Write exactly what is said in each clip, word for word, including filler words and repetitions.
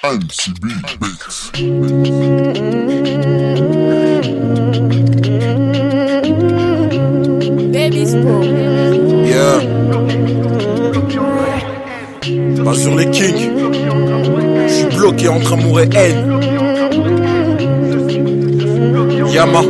M C B Beats. Baby's Pro. Yeah. Pas sur les kings. Je suis bloqué entre amour et haine. Yama.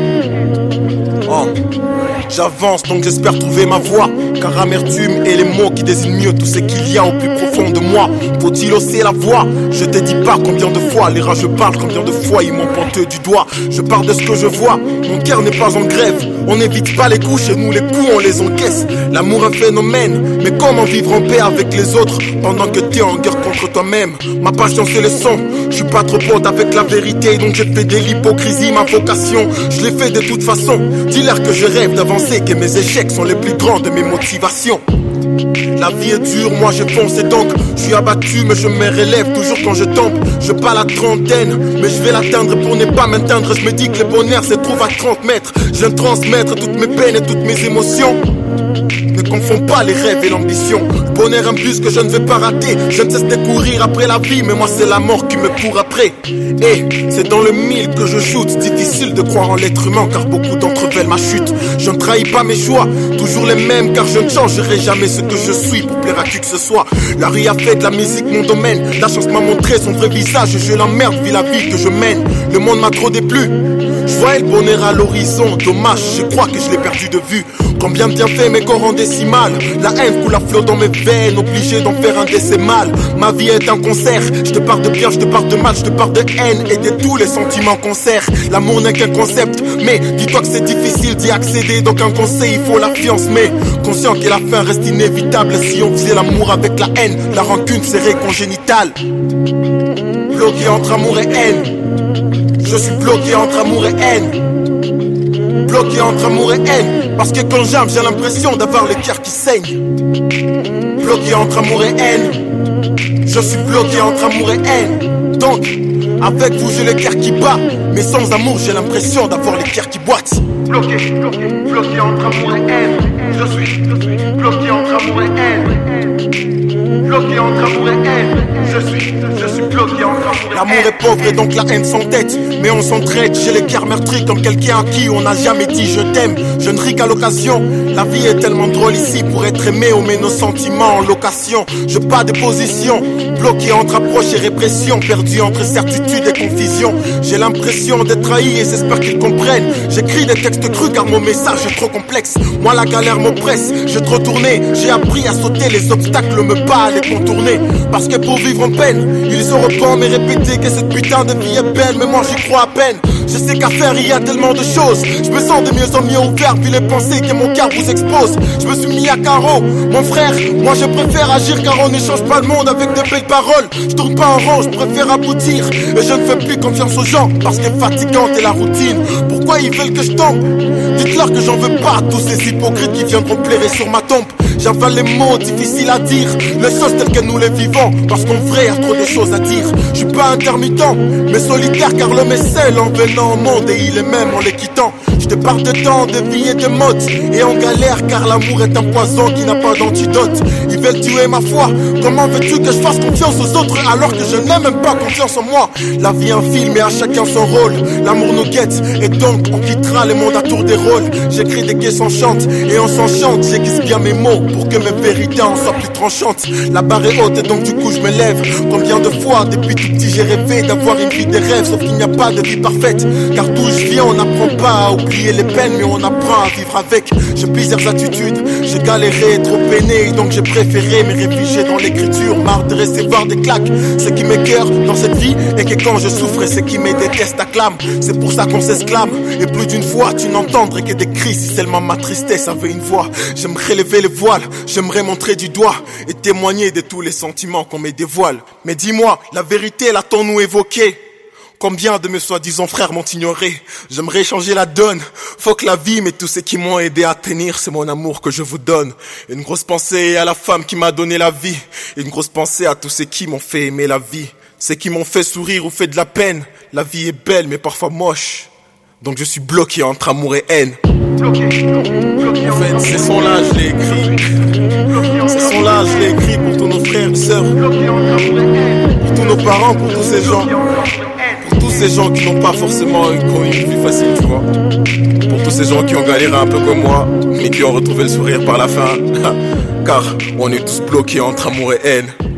Oh. J'avance donc j'espère trouver ma voie. Car amertume et les mots qui désignent mieux tout ce qu'il y a au plus profond de moi. Faut-il hausser la voix? Je te dis pas combien de fois les rageux parlent, combien de fois ils m'ont pointé du doigt. Je parle de ce que je vois, mon cœur n'est pas en grève. On n'évite pas les coups, chez nous les coups on les encaisse. L'amour est un phénomène, mais comment vivre en paix avec les autres pendant que t'es en guerre contre toi-même? Ma passion c'est le son, je suis pas trop pote avec la vérité, donc j'ai fait de l'hypocrisie ma vocation. Je l'ai fait de toute façon, dis-leur que je rêve d'avancer, que mes échecs sont les plus grands de mes motivations. La vie est dure, moi je fonce et donc je suis abattu mais je me relève toujours quand je tombe. Je pas la trentaine mais je vais l'atteindre pour ne pas m'atteindre. Je me dis que le bonheur se trouve à trente mètres. Je viens de transmettre toutes mes peines et toutes mes émotions. Ne confonds pas les rêves et l'ambition. Bonheur un bus que je ne vais pas rater. Je ne cesse de courir après la vie, mais moi c'est la mort qui me court après. Et c'est dans le mille que je shoot. Difficile de croire en l'être humain car beaucoup d'entre veulent ma chute. Je ne trahis pas mes choix, toujours les mêmes car je ne changerai jamais ce que je suis pour plaire à qui que ce soit. La rue a fait de la musique mon domaine. La chance m'a montré son vrai visage et je l'emmerde vu la vie que je mène. Le monde m'a trop déplu. Je voyais le bonheur à l'horizon, dommage, je crois que je l'ai perdu de vue. Combien de bienfaits mes corps en décimales. La haine coule à flot dans mes veines, obligé d'en faire un décès mal. Ma vie est un concert, je te parle de bien, je te parle de mal, je te parle de haine et de tous les sentiments qu'on sert. L'amour n'est qu'un concept, mais dis-toi que c'est difficile d'y accéder. Donc un conseil, il faut la fiance, mais conscient que la fin reste inévitable. Si on faisait l'amour avec la haine, la rancune serait congénitale. Bloqué entre amour et haine. Je suis bloqué entre amour et haine. Bloqué entre amour et haine. Parce que quand j'aime j'ai l'impression d'avoir le cœur qui saigne. Bloqué entre amour et haine. Je suis bloqué entre amour et haine. Donc avec vous j'ai le cœur qui bat. Mais sans amour j'ai l'impression d'avoir le cœur qui boite. Bloqué, bloqué, bloqué entre amour et haine. Je suis, je suis bloqué entre amour et haine. Bloqué entre amour et haine. Je suis, je suis bloqué entre amour et haine. L'amour est pauvre et donc la haine s'entête. Mais on s'entraide, j'ai le cœur meurtri comme quelqu'un à qui on n'a jamais dit je t'aime. Je ne ris qu'à l'occasion. La vie est tellement drôle ici pour être aimé. On met nos sentiments en location. Je pas de position. Bloqué entre approche et répression. Perdu entre certitude et confusion. J'ai l'impression d'être trahi et j'espère qu'ils comprennent. J'écris des textes crus car mon message est trop complexe. Moi la galère m'oppresse, j'ai trop tourné. J'ai appris à sauter les obstacles, me pas à les contourner. Parce que pour vivre en peine, ils auront pas mais répéter que cette putain de vie est belle. Mais moi j'y crois à peine. Je sais qu'à faire il y a tellement de choses. Je me sens de mieux en mieux ouvert vu les pensées que mon cœur vous expose. Je me suis mis à carreau, mon frère. Moi je préfère agir car on n'échange pas le monde avec de belles paroles. Je tourne pas en rond, je préfère aboutir. Et je ne fais plus confiance aux gens parce que fatigante est la routine. Pourquoi ils veulent que je tombe? Dites-leur que j'en veux pas à tous ces hypocrites qui viendront plairer sur ma tombe. J'avale les mots difficiles à dire, les choses telles que nous les vivons. Parce qu'en vrai y a trop de choses à dire. Je suis pas intermittent, mais solitaire car l'homme est seul en venant au monde et il est même en les quittant. Je te parle de temps, de vie et de mode. Et en galère car l'amour est un poison qui n'a pas d'antidote. Ils veulent tuer ma foi. Comment veux-tu que je fasse confiance aux autres alors que je n'ai même pas confiance en moi? La vie est un film et à chacun son rôle. L'amour nous guette et donc on quittera le monde à tour des rôles. J'écris des gays s'enchantent et on s'enchante. J'aiguise bien mes mots pour que mes vérités en soient plus tranchantes. La barre est haute et donc du coup je me lève. Combien de fois depuis tout petit j'ai rêvé d'avoir une vie des rêves. Sauf qu'il n'y a pas de vie parfaite. Car d'où je viens on n'apprend pas à oublier les peines mais on apprend à vivre avec. J'ai plusieurs attitudes, j'ai galéré, trop peiné. Donc j'ai préféré me réfugier dans l'écriture. Marre de recevoir des claques. Ce qui m'écoeure dans cette vie et que quand je souffre ce qui me déteste acclame. C'est pour ça qu'on s'exclame. Et plus d'une fois tu n'entendrais que des cris. Si seulement ma tristesse avait une voix. J'aimerais lever le voile, j'aimerais montrer du doigt et témoigner de tous les sentiments qu'on me dévoile. Mais dis-moi, la vérité l'a-t-on-nous évoquée? Combien de mes soi-disant frères m'ont ignoré? J'aimerais changer la donne. Faut que la vie, mais tous ceux qui m'ont aidé à tenir, c'est mon amour que je vous donne. Une grosse pensée à la femme qui m'a donné la vie. Une grosse pensée à tous ceux qui m'ont fait aimer la vie. Ceux qui m'ont fait sourire ou fait de la peine. La vie est belle, mais parfois moche. Donc je suis bloqué entre amour et haine. Bloqué, bloqué, en fait, ces sons-là, je l'ai écrit. Ces sons-là, je l'ai écrit pour tous nos frères et sœurs. Pour tous nos nos parents, pour tous ces gens. Pour tous ces gens qui n'ont pas forcément eu une vie facile, tu vois. Pour tous ces gens qui ont galéré un peu comme moi, mais qui ont retrouvé le sourire par la fin. Car on est tous bloqués entre amour et haine.